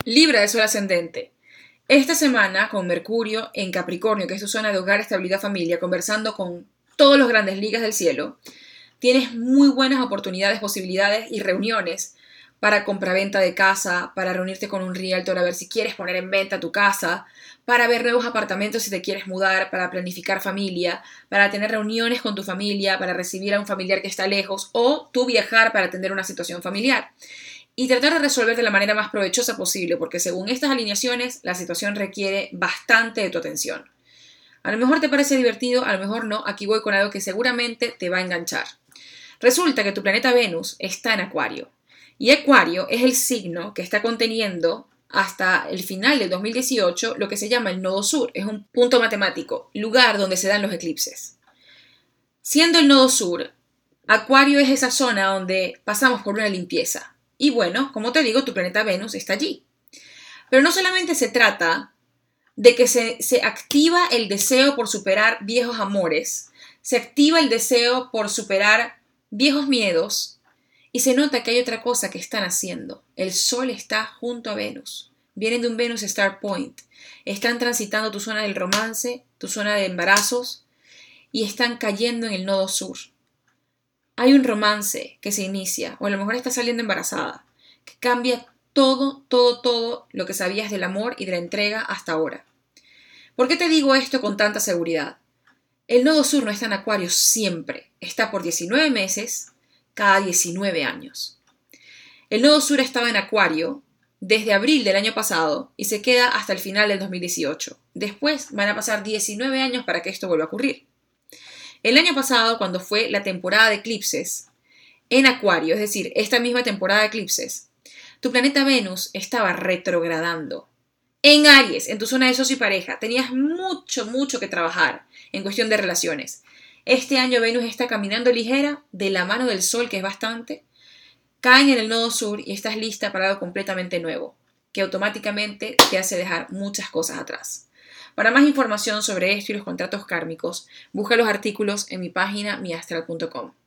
Libra de Sol ascendente. Esta semana, con Mercurio en Capricornio, que es tu zona de hogar, estabilidad, familia, conversando con todos los grandes ligas del cielo, tienes muy buenas oportunidades, posibilidades y reuniones para compraventa de casa, para reunirte con un realtor a ver si quieres poner en venta tu casa, para ver nuevos apartamentos si te quieres mudar, para planificar familia, para tener reuniones con tu familia, para recibir a un familiar que está lejos o tú viajar para atender una situación familiar. Y tratar de resolver de la manera más provechosa posible, porque según estas alineaciones, la situación requiere bastante de tu atención. A lo mejor te parece divertido, a lo mejor no, aquí voy con algo que seguramente te va a enganchar. Resulta que tu planeta Venus está en Acuario, y Acuario es el signo que está conteniendo hasta el final del 2018 lo que se llama el nodo sur, es un punto matemático, lugar donde se dan los eclipses. Siendo el nodo sur, Acuario es esa zona donde pasamos por una limpieza. Y bueno, como te digo, tu planeta Venus está allí. Pero no solamente se trata de que se activa el deseo por superar viejos amores, se activa el deseo por superar viejos miedos y se nota que hay otra cosa que están haciendo. El Sol está junto a Venus. Vienen de un Venus Star Point. Están transitando tu zona del romance, tu zona de embarazos y están cayendo en el nodo sur. Hay un romance que se inicia, o a lo mejor estás saliendo embarazada, que cambia todo lo que sabías del amor y de la entrega hasta ahora. ¿Por qué te digo esto con tanta seguridad? El nodo sur no está en Acuario siempre, está por 19 meses cada 19 años. El nodo sur estaba en Acuario desde abril del año pasado y se queda hasta el final del 2018. Después van a pasar 19 años para que esto vuelva a ocurrir. El año pasado, cuando fue la temporada de eclipses en Acuario, es decir, esta misma temporada de eclipses, tu planeta Venus estaba retrogradando. En Aries, en tu zona de socio y pareja, tenías mucho que trabajar en cuestión de relaciones. Este año Venus está caminando ligera, de la mano del Sol, que es bastante, caen en el nodo sur y estás lista para algo completamente nuevo, que automáticamente te hace dejar muchas cosas atrás. Para más información sobre esto y los contratos kármicos, busca los artículos en mi página miastral.com.